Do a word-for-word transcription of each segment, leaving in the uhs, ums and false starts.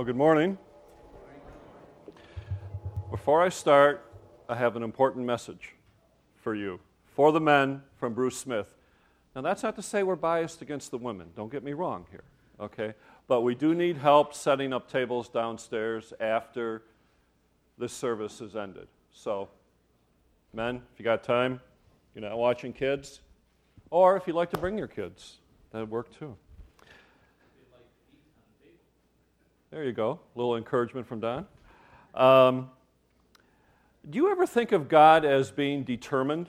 Well, good morning. Before I start, I have an important message for you. For the men, from Bruce Smith. Now, that's not to say we're biased against the women. Don't get me wrong here, okay? But we do need help setting up tables downstairs after this service is ended. So, men, if you got time, you're not watching kids, or if you'd like to bring your kids, that'd work too. There you go. A little encouragement from Don. Um, do you ever think of God as being determined?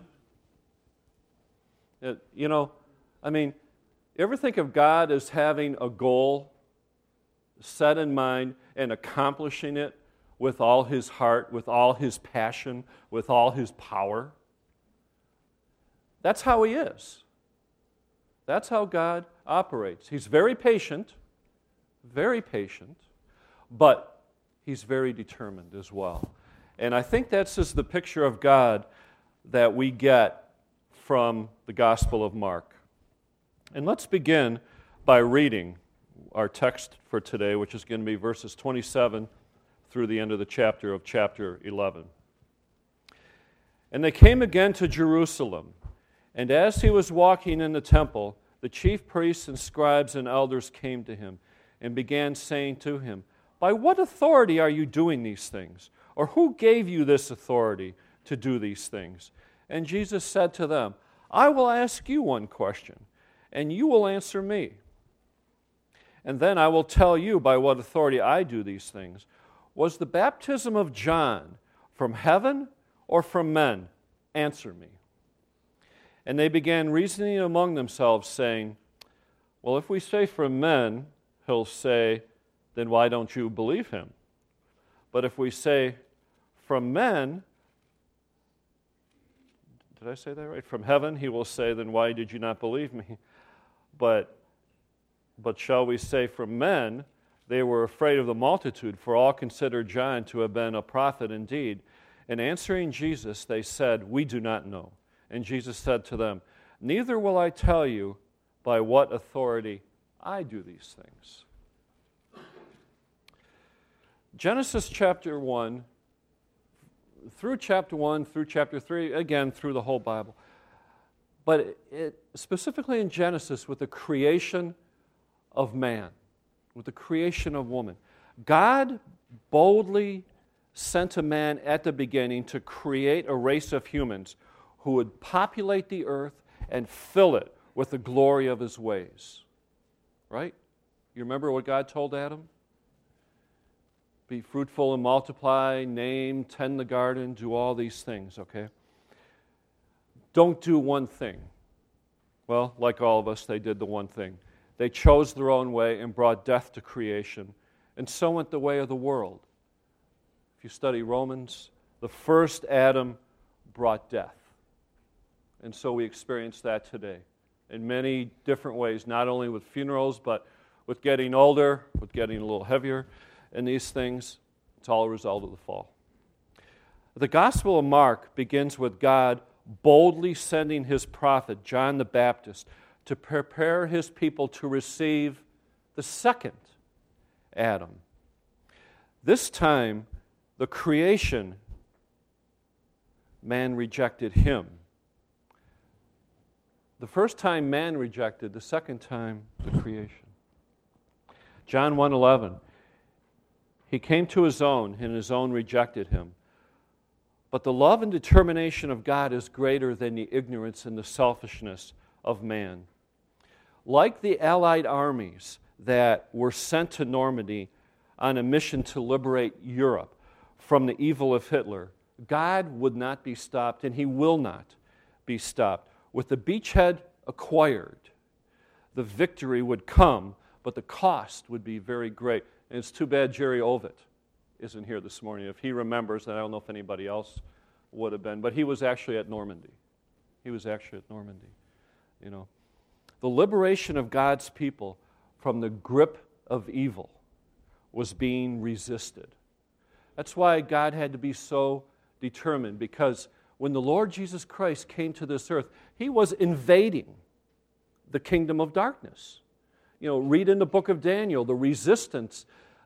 It, you know, I mean, you ever think of God as having a goal set in mind and accomplishing it with all his heart, with all his passion, with all his power? That's how he is. That's how God operates. He's very patient, very patient, but he's very determined as well. And I think that's just the picture of God that we get from the Gospel of Mark. And let's begin by reading our text for today, which is going to be verses twenty-seven through the end of the chapter of chapter eleven. And they came again to Jerusalem, and as he was walking in the temple, the chief priests and scribes and elders came to him and began saying to him, "By what authority are you doing these things? Or who gave you this authority to do these things?" And Jesus said to them, "I will ask you one question, and you will answer me. And then I will tell you by what authority I do these things. Was the baptism of John from heaven or from men? Answer me." And they began reasoning among themselves, saying, "Well, if we say from men, he'll say, 'Then why don't you believe him?' But if we say from men," did I say that right? "From heaven," he will say, 'Then why did you not believe me?' But, but shall we say from men?" They were afraid of the multitude, for all considered John to have been a prophet indeed. And answering Jesus, they said, "We do not know." And Jesus said to them, "Neither will I tell you by what authority I do these things." Genesis chapter one, through chapter one, through chapter three, again, through the whole Bible. But it, it, specifically in Genesis, with the creation of man, with the creation of woman, God boldly sent a man at the beginning to create a race of humans who would populate the earth and fill it with the glory of his ways. Right? You remember what God told Adam? Be fruitful and multiply, name, tend the garden, do all these things, okay? Don't do one thing. Well, like all of us, they did the one thing. They chose their own way and brought death to creation, and so went the way of the world. If you study Romans, the first Adam brought death. And so we experience that today in many different ways, not only with funerals, but with getting older, with getting a little heavier. And these things, it's all a result of the fall. The Gospel of Mark begins with God boldly sending his prophet, John the Baptist, to prepare his people to receive the second Adam. This time, the creation, man rejected him. The first time man rejected, the second time the creation. John one eleven. He came to his own, and his own rejected him. But the love and determination of God is greater than the ignorance and the selfishness of man. Like the Allied armies that were sent to Normandy on a mission to liberate Europe from the evil of Hitler, God would not be stopped, and he will not be stopped. With the beachhead acquired, the victory would come, but the cost would be very great. And it's too bad Jerry Ovitt isn't here this morning. If he remembers, and I don't know if anybody else would have been, but he was actually at Normandy. He was actually at Normandy. You know, the liberation of God's people from the grip of evil was being resisted. That's why God had to be so determined, because when the Lord Jesus Christ came to this earth, he was invading the kingdom of darkness. You know, read in the book of Daniel the resistance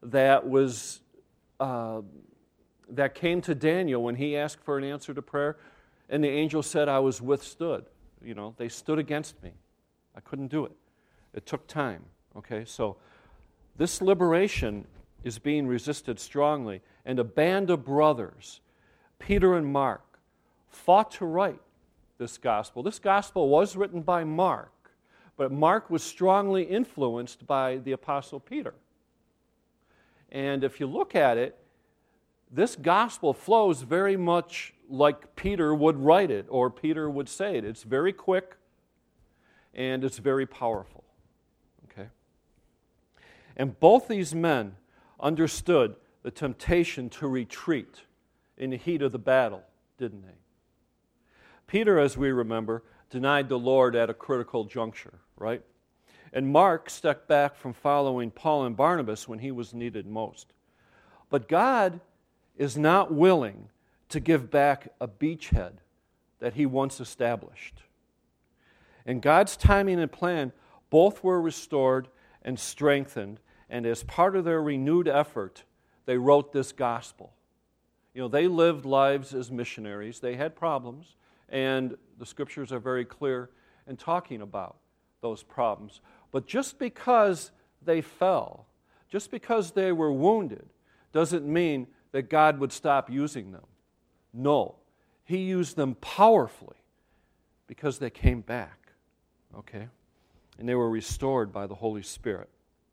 that was uh, that came to Daniel when he asked for an answer to prayer, and the angel said, I was withstood. You know, they stood against me. I couldn't do it. It took time. Okay, so this liberation is being resisted strongly, and a band of brothers, Peter and Mark, fought to write this gospel. This gospel was written by Mark, but Mark was strongly influenced by the Apostle Peter. And if you look at it, this gospel flows very much like Peter would write it, or Peter would say it. It's very quick, and it's very powerful. Okay? And both these men understood the temptation to retreat in the heat of the battle, didn't they? Peter, as we remember, denied the Lord at a critical juncture, right? And Mark stepped back from following Paul and Barnabas when he was needed most. But God is not willing to give back a beachhead that he once established. In God's timing and plan, both were restored and strengthened, and as part of their renewed effort, they wrote this gospel. You know, they lived lives as missionaries. They had problems, and the Scriptures are very clear in talking about those problems. But just because they fell, just because they were wounded, doesn't mean that God would stop using them. No, He used them powerfully because they came back, okay? And they were restored by the Holy Spirit.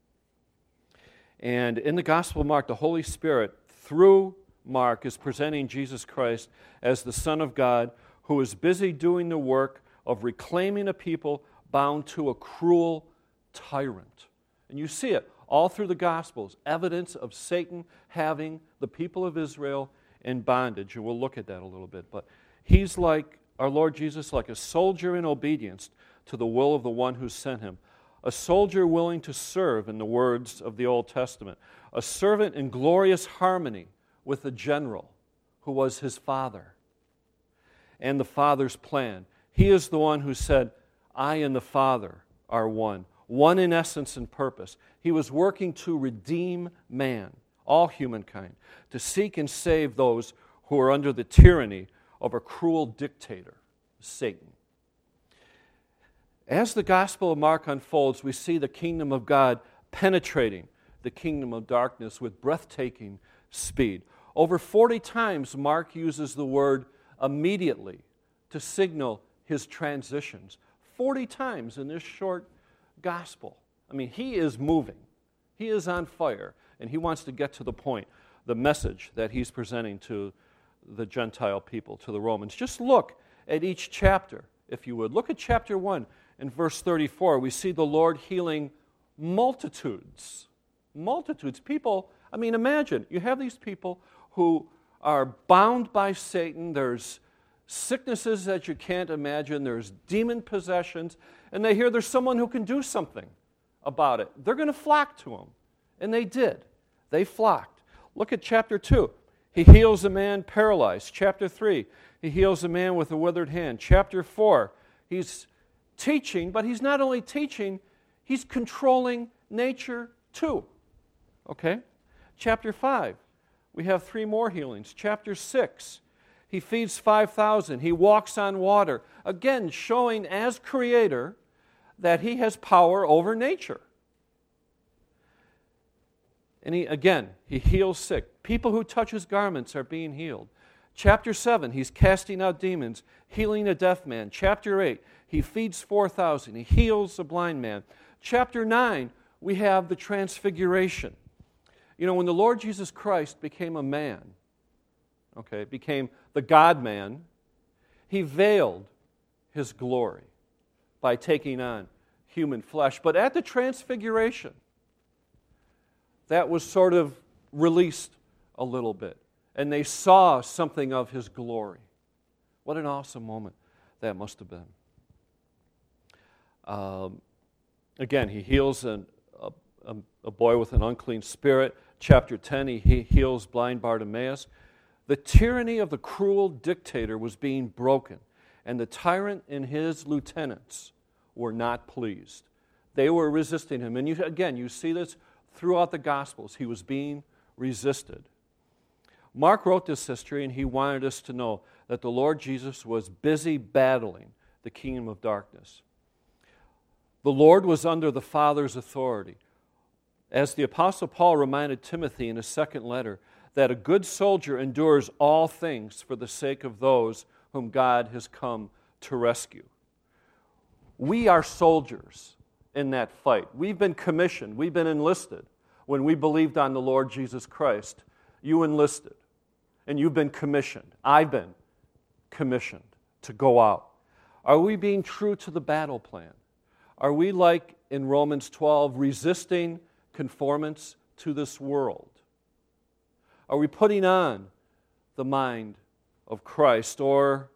And in the Gospel of Mark, the Holy Spirit, through Mark, is presenting Jesus Christ as the Son of God who is busy doing the work of reclaiming a people bound to a cruel tyrant. And you see it all through the Gospels, evidence of Satan having the people of Israel in bondage. And we'll look at that a little bit. But he's like, our Lord Jesus, like a soldier in obedience to the will of the one who sent him. A soldier willing to serve, in the words of the Old Testament. A servant in glorious harmony with the general who was his father. And the Father's plan. He is the one who said, I and the Father are one. One in essence and purpose. He was working to redeem man, all humankind, to seek and save those who are under the tyranny of a cruel dictator, Satan. As the Gospel of Mark unfolds, we see the kingdom of God penetrating the kingdom of darkness with breathtaking speed. Over forty times, Mark uses the word immediately to signal his transitions. forty times in this short gospel. I mean, he is moving. He is on fire, and he wants to get to the point, the message that he's presenting to the Gentile people, to the Romans. Just look at each chapter, if you would. Look at chapter one. In verse thirty-four, we see the Lord healing multitudes. Multitudes. People, I mean, imagine, you have these people who are bound by Satan. There's sicknesses that you can't imagine. There's demon possessions. And they hear there's someone who can do something about it. They're going to flock to him. And they did. They flocked. Look at chapter two. He heals a man paralyzed. Chapter three, he heals a man with a withered hand. Chapter four, he's teaching, but he's not only teaching, he's controlling nature too. Okay? Chapter five, we have three more healings. Chapter six, he feeds five thousand. He walks on water. Again, showing as creator that he has power over nature. And he, again, he heals sick. People who touch his garments are being healed. Chapter seven, he's casting out demons, healing a deaf man. Chapter eight, he feeds four thousand. He heals a blind man. Chapter nine, we have the transfiguration. You know, when the Lord Jesus Christ became a man, okay, became the God-man, he veiled his glory by taking on human flesh. But at the transfiguration, that was sort of released a little bit. And they saw something of his glory. What an awesome moment that must have been. Um, again, he heals an, a, a, a boy with an unclean spirit. Chapter ten, he, he heals blind Bartimaeus. The tyranny of the cruel dictator was being broken, and the tyrant and his lieutenants were not pleased. They were resisting him. And you, again, you see this throughout the Gospels, he was being resisted. Mark wrote this history, and he wanted us to know that the Lord Jesus was busy battling the kingdom of darkness. The Lord was under the Father's authority. As the Apostle Paul reminded Timothy in his second letter, that a good soldier endures all things for the sake of those whom God has come to rescue. We are soldiers in that fight. We've been commissioned. We've been enlisted. When we believed on the Lord Jesus Christ, you enlisted, and you've been commissioned. I've been commissioned to go out. Are we being true to the battle plan? Are we, like in Romans twelve, resisting conformance to this world? Are we putting on the mind of Christ, or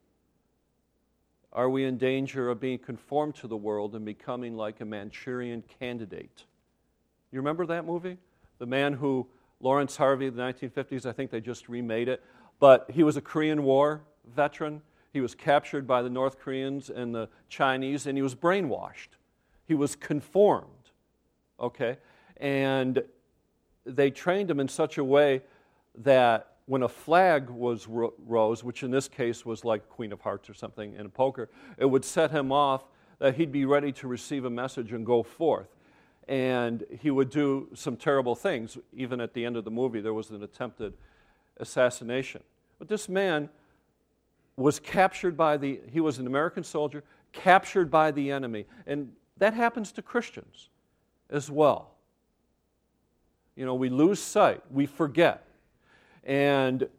are we in danger of being conformed to the world and becoming like a Manchurian Candidate? You remember that movie? The man who, Lawrence Harvey, the nineteen fifties, I think they just remade it, but he was a Korean War veteran. He was captured by the North Koreans and the Chinese, and he was brainwashed. He was conformed, okay? And they trained him in such a way that when a flag was ro- rose, which in this case was like Queen of Hearts or something in poker, it would set him off that he'd be ready to receive a message and go forth. And he would do some terrible things. Even at the end of the movie, there was an attempted assassination. But this man was captured by the, he was an American soldier, captured by the enemy. And that happens to Christians as well. You know, we lose sight, we forget. And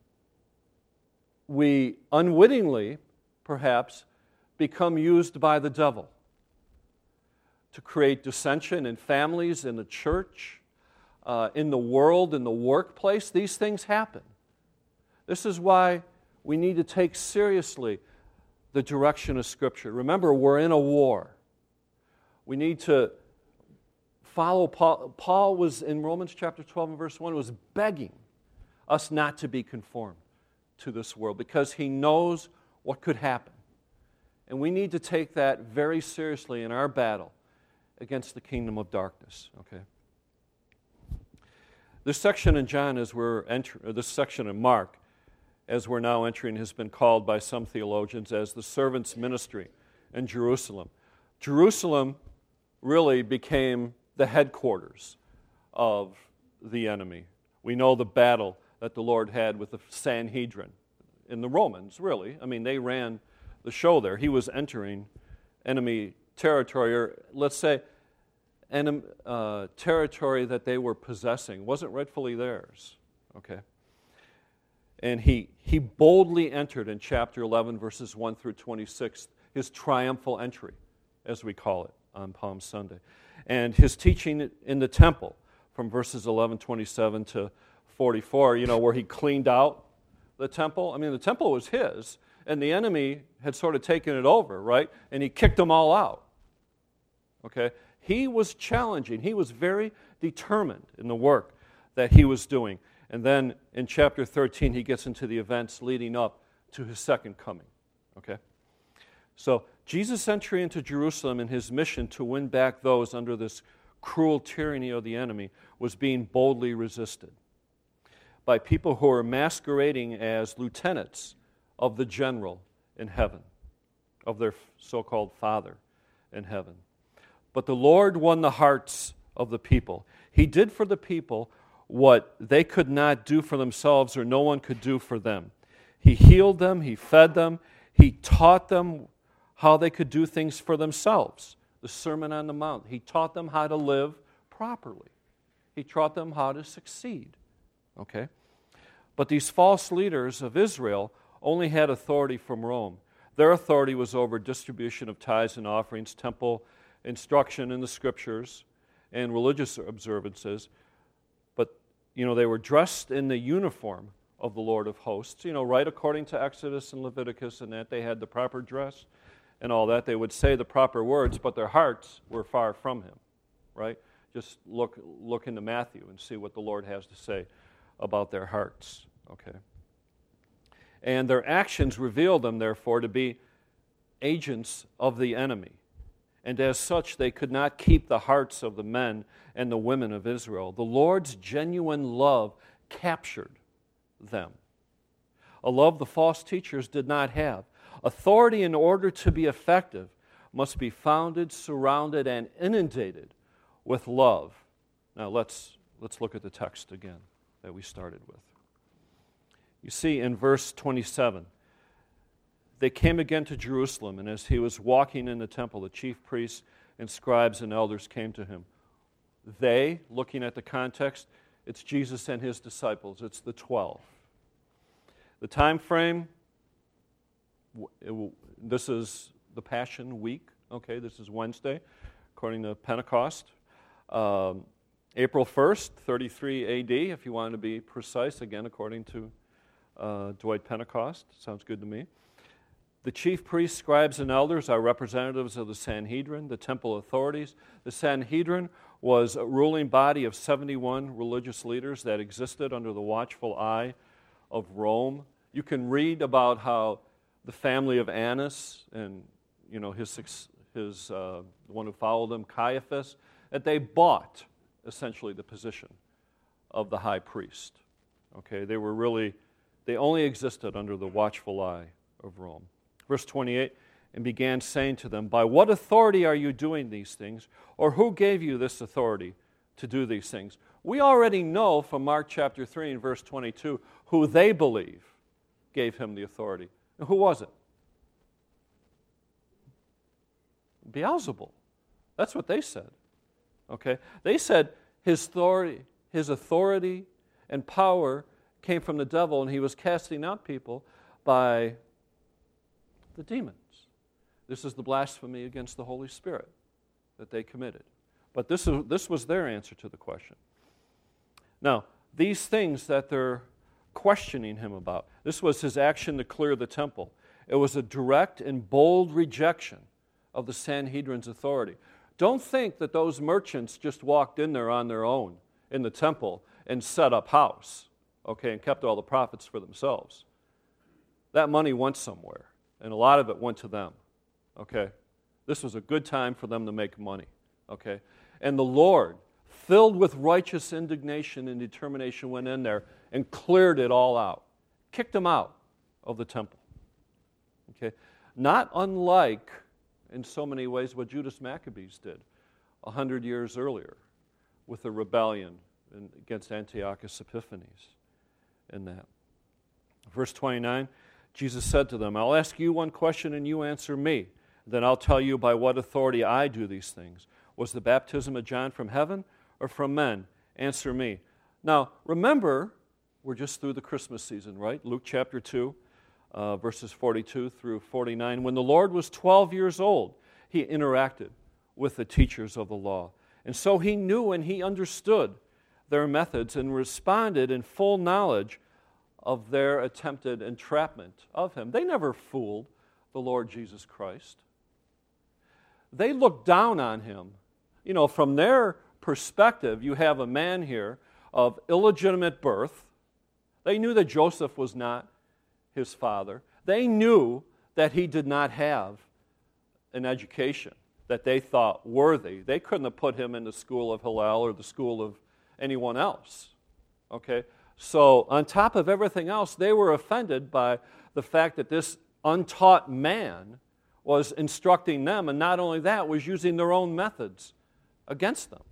we unwittingly, perhaps, become used by the devil to create dissension in families, in the church, uh, in the world, in the workplace. These things happen. This is why we need to take seriously the direction of Scripture. Remember, we're in a war. We need to follow Paul. Paul was, in Romans chapter twelve and verse one, was begging us not to be conformed to this world because he knows what could happen. And we need to take that very seriously in our battle against the kingdom of darkness. Okay. This section in John, as we're entering, this section in Mark, as we're now entering, has been called by some theologians as the servant's ministry in Jerusalem. Jerusalem really became the headquarters of the enemy. We know the battle that the Lord had with the Sanhedrin and the Romans, really. I mean, they ran the show there. He was entering enemy territory, or let's say enemy, uh, territory that they were possessing. Wasn't rightfully theirs, okay? And he, he boldly entered in chapter eleven, verses one through twenty-six, his triumphal entry, as we call it on Palm Sunday. And his teaching in the temple from verses eleven twenty-seven to forty-four, you know, where he cleaned out the temple. I mean, the temple was his, and the enemy had sort of taken it over, right? And he kicked them all out, okay? He was challenging. He was very determined in the work that he was doing. And then in chapter thirteen, he gets into the events leading up to his second coming, okay? So Jesus' entry into Jerusalem and his mission to win back those under this cruel tyranny of the enemy was being boldly resisted by people who were masquerading as lieutenants of the general in heaven, of their so-called Father in heaven. But the Lord won the hearts of the people. He did for the people what they could not do for themselves or no one could do for them. He healed them, he fed them, he taught them how they could do things for themselves. The Sermon on the Mount. He taught them how to live properly. He taught them how to succeed. Okay? But these false leaders of Israel only had authority from Rome. Their authority was over distribution of tithes and offerings, temple instruction in the Scriptures, and religious observances. But, you know, they were dressed in the uniform of the Lord of hosts, you know, right according to Exodus and Leviticus, and that they had the proper dress and all that. They would say the proper words, but their hearts were far from him, right? Just look look into Matthew and see what the Lord has to say about their hearts, okay? And their actions reveal them, therefore, to be agents of the enemy. and as such they could not keep the hearts of the men and the women of Israel. The Lord's genuine love captured them, a love the false teachers did not have. Authority, in order to be effective, must be founded, surrounded, and inundated with love. Now let's, let's look at the text again that we started with. You see, in verse twenty-seven, they came again to Jerusalem, and as he was walking in the temple, the chief priests and scribes and elders came to him. They, looking at the context, it's Jesus and his disciples. It's the twelve. The time frame, this is the Passion Week. Okay, this is Wednesday, according to Pentecost. Um, April first, thirty-three A D, if you want to be precise, again, according to uh, Dwight Pentecost. Sounds good to me. The chief priests, scribes, and elders are representatives of the Sanhedrin, the temple authorities. The Sanhedrin was a ruling body of seventy-one religious leaders that existed under the watchful eye of Rome. You can read about how the family of Annas and, you know, his, his uh, the one who followed him, Caiaphas, that they bought essentially the position of the high priest. Okay, they were really, they only existed under the watchful eye of Rome. Verse twenty-eight, and began saying to them, by what authority are you doing these things? Or who gave you this authority to do these things? We already know from Mark chapter three and verse twenty-two who they believe gave him the authority. And who was it? Beelzebul. That's what they said. Okay? They said his authority, his authority and power came from the devil, and he was casting out people by the demons. This is the blasphemy against the Holy Spirit that they committed. But this, is, this was their answer to the question. Now, these things that they're questioning him about, this was his action to clear the temple. It was a direct and bold rejection of the Sanhedrin's authority. Don't think that those merchants just walked in there on their own in the temple and set up house, okay, and kept all the profits for themselves. That money went somewhere, and a lot of it went to them, okay? This was a good time for them to make money, okay? And the Lord, filled with righteous indignation and determination, went in there and cleared it all out, kicked them out of the temple, okay? Not unlike, in so many ways, what Judas Maccabees did a hundred years earlier with the rebellion against Antiochus Epiphanes and that. Verse twenty-nine, Jesus said to them, I'll ask you one question and you answer me. Then I'll tell you by what authority I do these things. Was the baptism of John from heaven or from men? Answer me. Now, remember, we're just through the Christmas season, right? Luke chapter two, uh, verses forty-two through forty-nine. When the Lord was twelve years old, he interacted with the teachers of the law. And so he knew and he understood their methods and responded in full knowledge of their attempted entrapment of him. They never fooled the Lord Jesus Christ. They looked down on him. You know, from their perspective, you have a man here of illegitimate birth. They knew that Joseph was not his father. They knew that he did not have an education that they thought worthy. They couldn't have put him in the school of Hillel or the school of anyone else. Okay? So, on top of everything else, they were offended by the fact that this untaught man was instructing them, and not only that, was using their own methods against them.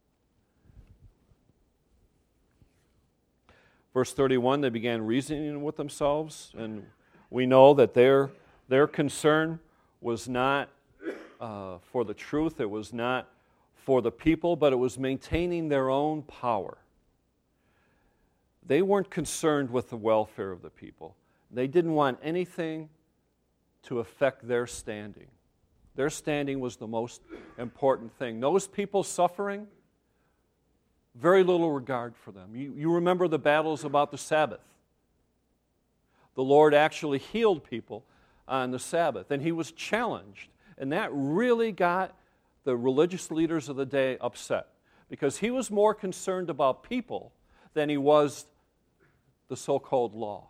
Verse thirty-one, they began reasoning with themselves, and we know that their, their concern was not uh, for the truth, it was not for the people, but it was maintaining their own power. They weren't concerned with the welfare of the people. They didn't want anything to affect their standing. Their standing was the most important thing. Those people suffering, very little regard for them. You, you remember the battles about the Sabbath. The Lord actually healed people on the Sabbath, and he was challenged. And that really got the religious leaders of the day upset, because he was more concerned about people than he was the so-called law.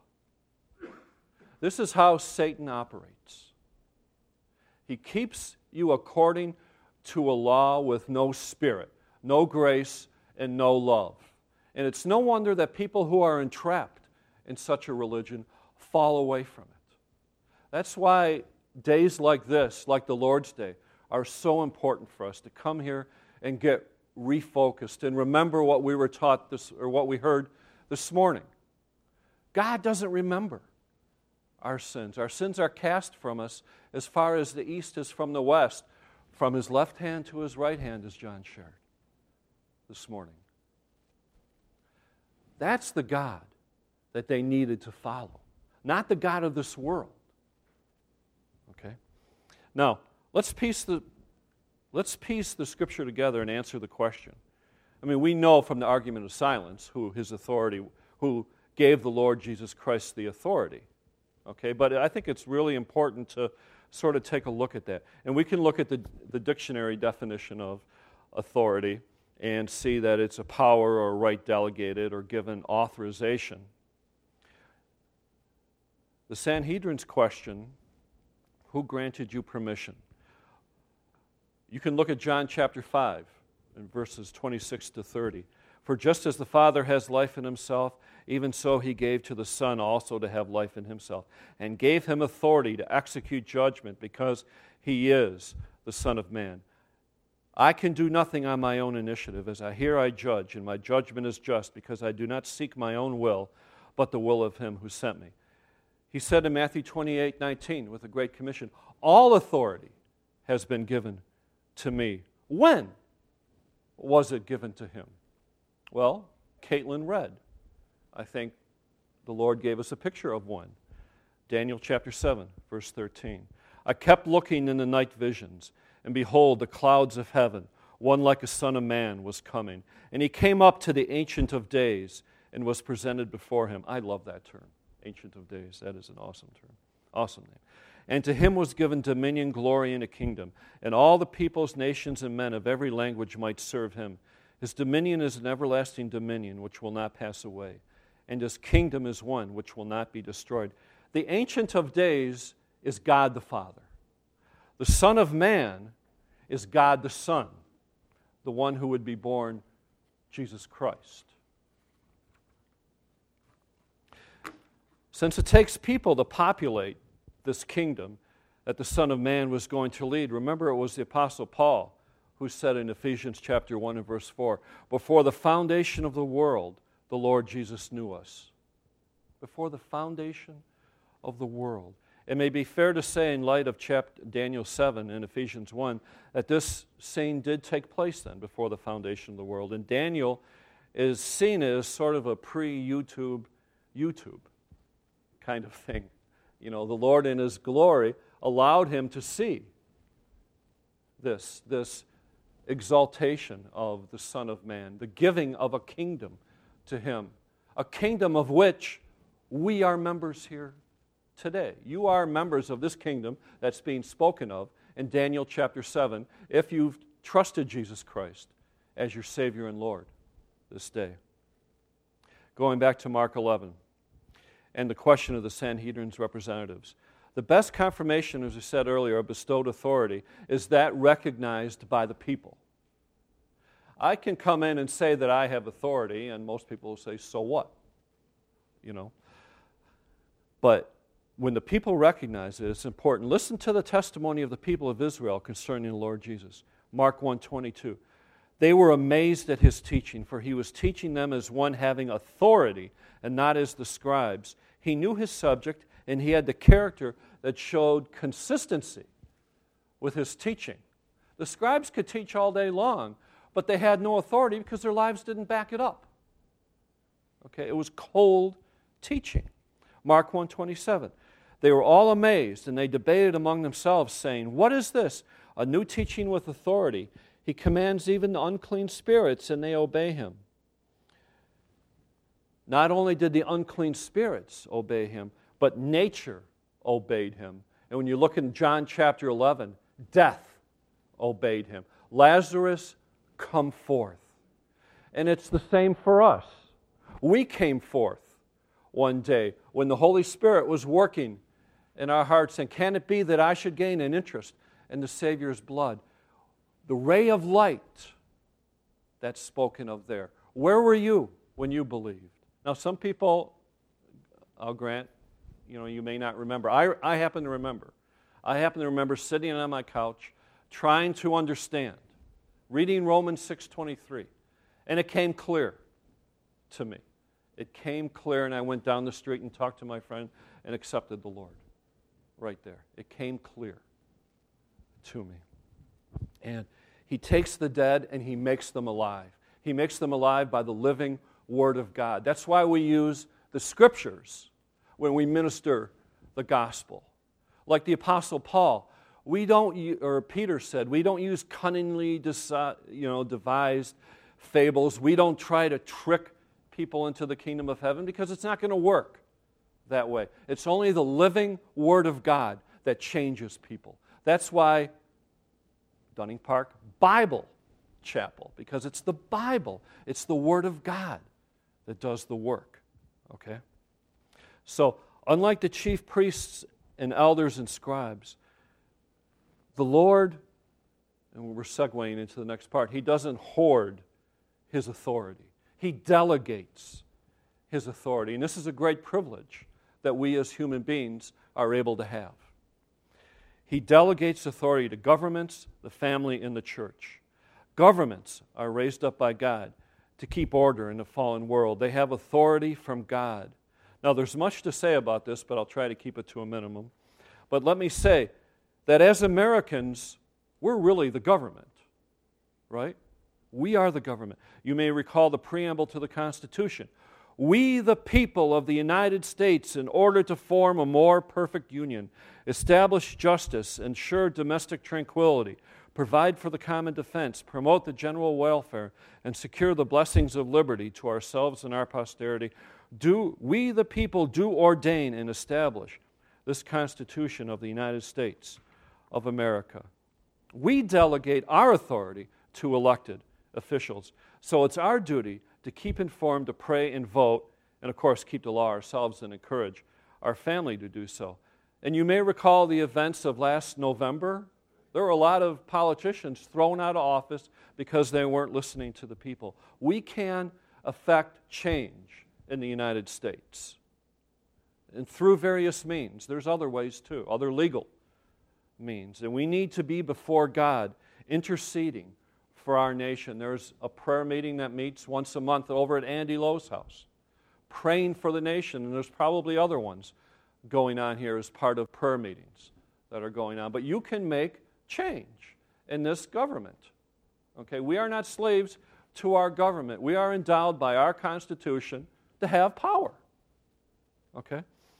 This is how Satan operates. He keeps you according to a law with no spirit, no grace, and no love. And it's no wonder that people who are entrapped in such a religion fall away from it. That's why days like this, like the Lord's Day, are so important for us to come here and get refocused and remember what we were taught this, or what we heard this morning. God doesn't remember our sins. Our sins are cast from us as far as the east is from the west, from His left hand to His right hand, as John shared this morning. That's the God that they needed to follow, not the God of this world. Okay? Now, let's piece the let's piece the Scripture together and answer the question. I mean, we know from the argument of silence who His authority, who gave the Lord Jesus Christ the authority. Okay, but I think it's really important to sort of take a look at that. And we can look at the, the dictionary definition of authority and see that it's a power or right delegated or given authorization. The Sanhedrin's question, who granted you permission? You can look at John chapter five in verses twenty-six to thirty. For just as the Father has life in Himself, even so He gave to the Son also to have life in Himself, and gave Him authority to execute judgment, because He is the Son of Man. I can do nothing on my own initiative. As I hear, I judge, and my judgment is just, because I do not seek my own will, but the will of Him who sent me. He said in Matthew twenty-eight nineteen, with the Great Commission, all authority has been given to me. When was it given to Him? Well, Caitlin read. I think the Lord gave us a picture of one. Daniel chapter seven, verse thirteen. I kept looking in the night visions, and behold, the clouds of heaven, one like a son of man, was coming. And He came up to the Ancient of Days and was presented before Him. I love that term, Ancient of Days. That is an awesome term. Awesome name. And to Him was given dominion, glory, and a kingdom, and all the peoples, nations, and men of every language might serve Him. His dominion is an everlasting dominion which will not pass away, and His kingdom is one which will not be destroyed. The Ancient of Days is God the Father. The Son of Man is God the Son, the one who would be born, Jesus Christ. Since it takes people to populate this kingdom that the Son of Man was going to lead, remember it was the Apostle Paul who said in Ephesians chapter one and verse four, before the foundation of the world, the Lord Jesus knew us. Before the foundation of the world. It may be fair to say, in light of chapter Daniel seven and Ephesians one, that this scene did take place then, before the foundation of the world. And Daniel is seen as sort of a pre-YouTube YouTube kind of thing. You know, the Lord in His glory allowed him to see this, this exaltation of the Son of Man, the giving of a kingdom to Him, a kingdom of which we are members here today. You are members of this kingdom that's being spoken of in Daniel chapter seven, if you've trusted Jesus Christ as your Savior and Lord this day. Going back to Mark eleven and the question of the Sanhedrin's representatives. The best confirmation, as we said earlier, of bestowed authority is that recognized by the people. I can come in and say that I have authority, and most people will say, so what? You know. But when the people recognize it, it's important. Listen to the testimony of the people of Israel concerning the Lord Jesus. Mark one twenty-two. They were amazed at His teaching, for He was teaching them as one having authority and not as the scribes. He knew His subject, and He had the character that showed consistency with His teaching. The scribes could teach all day long, but they had no authority because their lives didn't back it up. Okay, it was cold teaching. Mark one twenty-seven. They were all amazed, and they debated among themselves, saying, what is this? A new teaching with authority. He commands even the unclean spirits, and they obey Him. Not only did the unclean spirits obey Him, but nature obeyed Him. And when you look in John chapter eleven, death obeyed Him. Lazarus, come forth. And it's the same for us. We came forth one day when the Holy Spirit was working in our hearts, and can it be that I should gain an interest in the Savior's blood? the ray of light that's spoken of there. Where were you when you believed? Now, some people, I'll grant, you know, you may not remember. I, I happen to remember. I happen to remember sitting on my couch trying to understand, reading Romans six twenty-three, and it came clear to me. It came clear, and I went down the street and talked to my friend and accepted the Lord right there. It came clear to me. And He takes the dead and He makes them alive. He makes them alive by the living Word of God. That's why we use the Scriptures when we minister the gospel. Like the Apostle Paul, we don't, or Peter said, we don't use cunningly deci- you know, devised fables. We don't try to trick people into the kingdom of heaven because it's not going to work that way. It's only the living Word of God that changes people. That's why Dunning Park Bible Chapel, because it's the Bible, it's the Word of God that does the work. Okay? So, unlike the chief priests and elders and scribes, the Lord, and we're segueing into the next part, He doesn't hoard His authority. He delegates His authority. And this is a great privilege that we as human beings are able to have. He delegates authority to governments, the family, and the church. Governments are raised up by God to keep order in a fallen world. They have authority from God. Now, there's much to say about this, but I'll try to keep it to a minimum. But let me say that as Americans, we're really the government, right? We are the government. You may recall the preamble to the Constitution. We, the people of the United States, in order to form a more perfect union, establish justice, ensure domestic tranquility, provide for the common defense, promote the general welfare, and secure the blessings of liberty to ourselves and our posterity, do we, the people, do ordain and establish this Constitution of the United States of America. We delegate our authority to elected officials. So it's our duty to keep informed, to pray and vote, and of course keep the law ourselves and encourage our family to do so. And you may recall the events of last November. There were a lot of politicians thrown out of office because they weren't listening to the people. We can affect change in the United States. And through various means. There's other ways too, other legal means. And we need to be before God interceding for our nation. There's a prayer meeting that meets once a month over at Andy Lowe's house, praying for the nation. And there's probably other ones going on here as part of prayer meetings that are going on. But you can make change in this government. Okay, we are not slaves to our government. We are endowed by our Constitution to have power. Okay?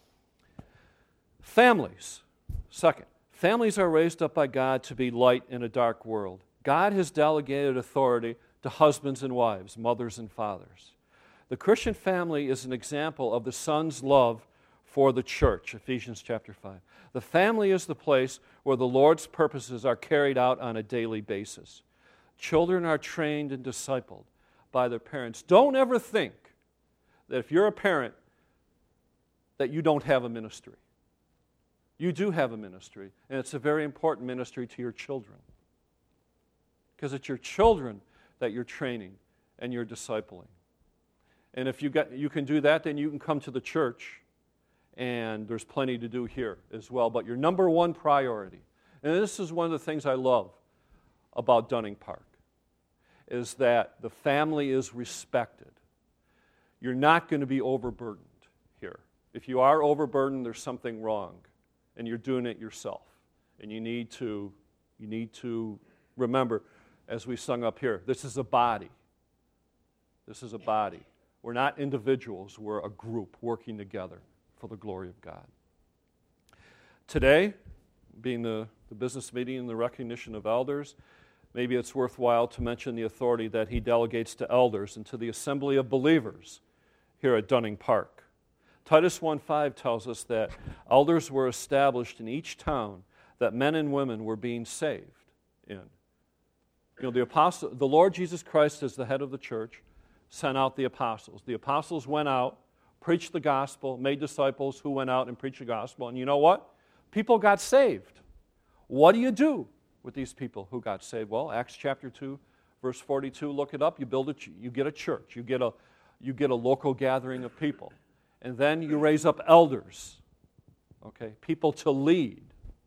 Families. Second, families are raised up by God to be light in a dark world. God has delegated authority to husbands and wives, mothers and fathers. The Christian family is an example of the Son's love for the church, Ephesians chapter five. The family is the place where the Lord's purposes are carried out on a daily basis. Children are trained and discipled by their parents. Don't ever think that if you're a parent that you don't have a ministry. You do have a ministry, and it's a very important ministry to your children. Because it's your children that you're training and you're discipling. And if you got, you can do that, then you can come to the church, and there's plenty to do here as well. But your number one priority, and this is one of the things I love about Dunning Park, is that the family is respected. You're not going to be overburdened here. If you are overburdened, there's something wrong, and you're doing it yourself. And you need to, you need to remember, as we sung up here, this is a body. This is a body. We're not individuals. We're a group working together for the glory of God. Today, being the, the business meeting and the recognition of elders, maybe it's worthwhile to mention the authority that he delegates to elders and to the assembly of believers here at Dunning Park. Titus one five tells us that elders were established in each town that men and women were being saved in. You know, the apostle, the Lord Jesus Christ, as the head of the church, sent out the apostles. The apostles went out, preached the gospel, made disciples who went out and preached the gospel. And you know what? People got saved. What do you do with these people who got saved? Well, Acts chapter two, verse forty-two, look it up. You build a, you get a church. You get a, you get a local gathering of people. And then you raise up elders, okay, people to lead.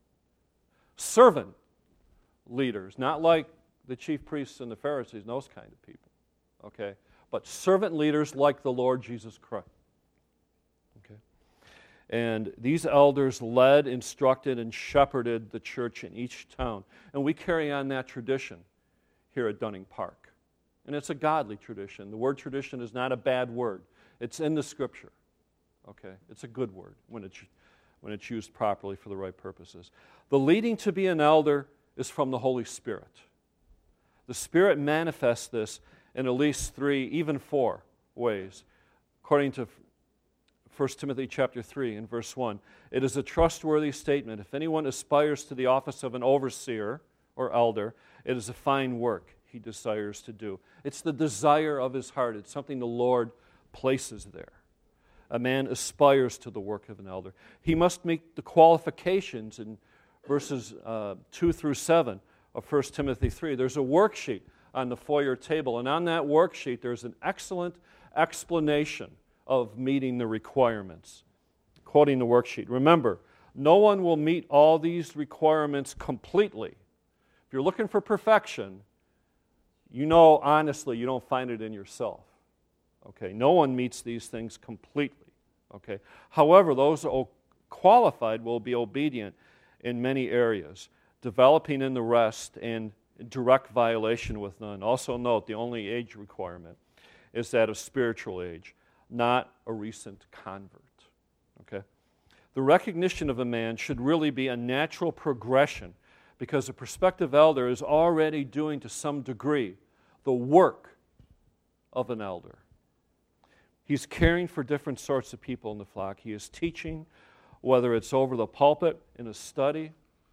Servant leaders, not like the chief priests and the Pharisees, and those kind of people, okay, but servant leaders like the Lord Jesus Christ. Okay. And these elders led, instructed, and shepherded the church in each town. And we carry on that tradition here at Dunning Park. And it's a godly tradition. The word tradition is not a bad word. It's in the Scripture. Okay? It's a good word when it's, when it's used properly for the right purposes. The leading to be an elder is from the Holy Spirit. The Spirit manifests this in at least three, even four ways. According to First Timothy chapter three and verse one, it is a trustworthy statement. If anyone aspires to the office of an overseer or elder, it is a fine work he desires to do. It's the desire of his heart. It's something the Lord places there. A man aspires to the work of an elder. He must meet the qualifications in verses uh, two through seven of First Timothy three. There's a worksheet on the foyer table, and on that worksheet there's an excellent explanation of meeting the requirements. Quoting the worksheet, remember, no one will meet all these requirements completely. If you're looking for perfection, you know honestly you don't find it in yourself. Okay, no one meets these things completely. Okay, however, those qualified will be obedient in many areas, developing in the rest and direct violation with none. Also note, the only age requirement is that of spiritual age, not a recent convert. Okay? The recognition of a man should really be a natural progression because a prospective elder is already doing to some degree the work of an elder. He's caring for different sorts of people in the flock. He is teaching, whether it's over the pulpit, in a study,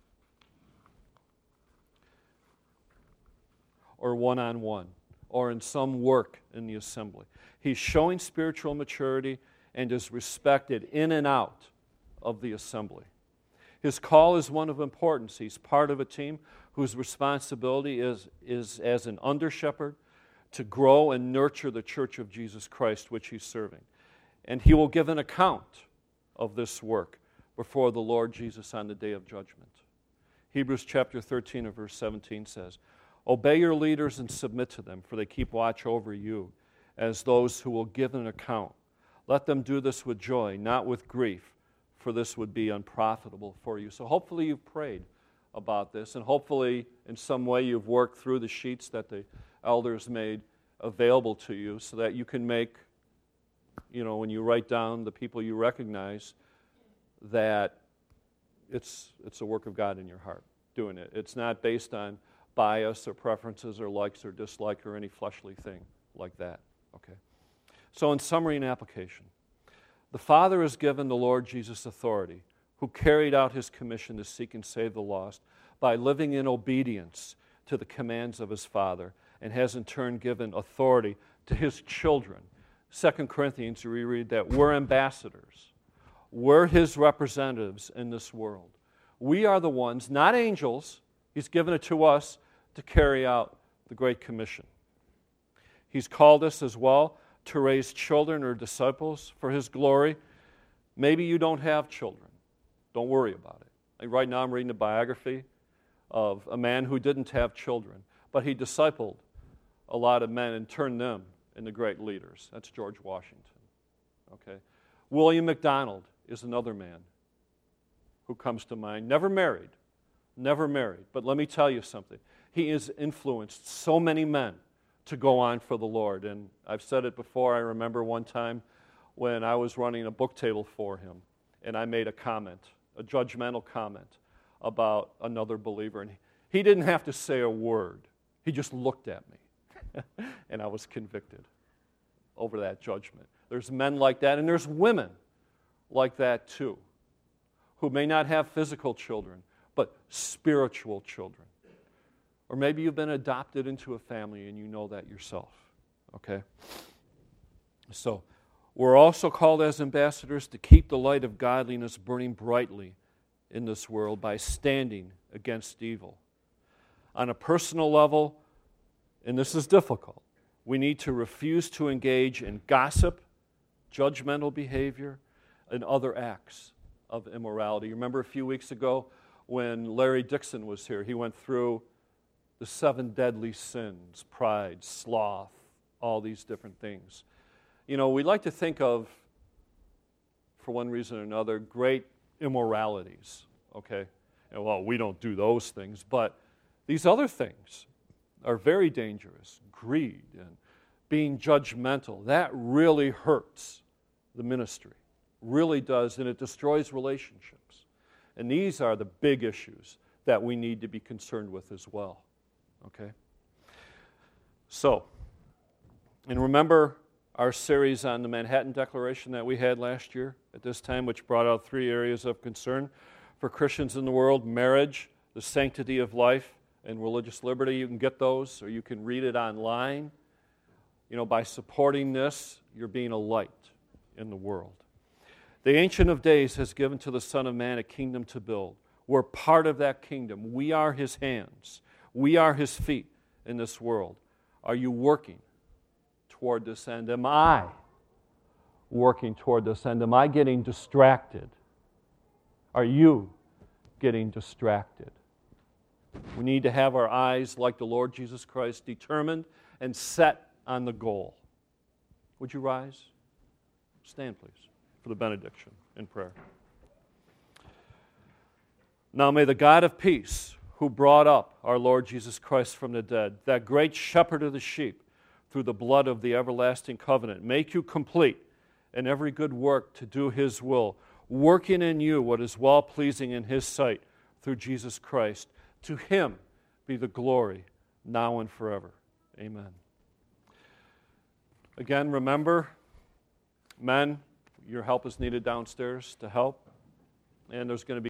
or one-on-one, or in some work in the assembly. He's showing spiritual maturity and is respected in and out of the assembly. His call is one of importance. He's part of a team whose responsibility is, is as an under-shepherd to grow and nurture the church of Jesus Christ, which he's serving. And he will give an account of this work before the Lord Jesus on the day of judgment. Hebrews chapter thirteen and verse seventeen says, obey your leaders and submit to them, for they keep watch over you as those who will give an account. Let them do this with joy, not with grief, for this would be unprofitable for you. So hopefully you've prayed about this, and hopefully in some way you've worked through the sheets that the elders made available to you so that you can make, you know, when you write down the people you recognize, that it's it's a work of God in your heart doing it. It's not based on bias or preferences or likes or dislike or any fleshly thing like that. Okay. So in summary and application, the Father has given the Lord Jesus authority, who carried out his commission to seek and save the lost by living in obedience to the commands of his Father, and has in turn given authority to his children. Second Corinthians, we read that we're ambassadors. We're his representatives in this world. We are the ones, not angels. He's given it to us to carry out the Great Commission. He's called us as well to raise children or disciples for his glory. Maybe you don't have children. Don't worry about it. Like right now I'm reading a biography of a man who didn't have children, but he discipled a lot of men and turned them into great leaders. That's George Washington. Okay. William MacDonald is another man who comes to mind. Never married. Never married. But let me tell you something. He has influenced so many men to go on for the Lord. And I've said it before. I remember one time when I was running a book table for him, and I made a comment, a judgmental comment about another believer. And he didn't have to say a word. He just looked at me. And I was convicted over that judgment. There's men like that, and there's women like that too, who may not have physical children, but spiritual children. Or maybe you've been adopted into a family and you know that yourself. Okay? So, we're also called as ambassadors to keep the light of godliness burning brightly in this world by standing against evil. On a personal level, and this is difficult, we need to refuse to engage in gossip, judgmental behavior, and other acts of immorality. You remember a few weeks ago when Larry Dixon was here, he went through the seven deadly sins, pride, sloth, all these different things. You know, we like to think of, for one reason or another, great immoralities, okay? And, well, we don't do those things, but these other things are very dangerous. Greed and being judgmental, that really hurts the ministry, really does, and it destroys relationships. And these are the big issues that we need to be concerned with as well, okay? So, and remember our series on the Manhattan Declaration that we had last year at this time, which brought out three areas of concern for Christians in the world: marriage, the sanctity of life, and religious liberty. You can get those, or you can read it online. You know, by supporting this, you're being a light in the world. The Ancient of Days has given to the Son of Man a kingdom to build. We're part of that kingdom. We are His hands. We are His feet in this world. Are you working toward this end? Am I working toward this end? Am I getting distracted? Are you getting distracted? We need to have our eyes, like the Lord Jesus Christ, determined and set on the goal. Would you rise? Stand, please, for the benediction in prayer. Now may the God of peace, who brought up our Lord Jesus Christ from the dead, that great shepherd of the sheep, through the blood of the everlasting covenant, make you complete in every good work to do His will, working in you what is well-pleasing in His sight through Jesus Christ. To Him be the glory, now and forever. Amen. Again, remember, men, your help is needed downstairs to help, and there's going to be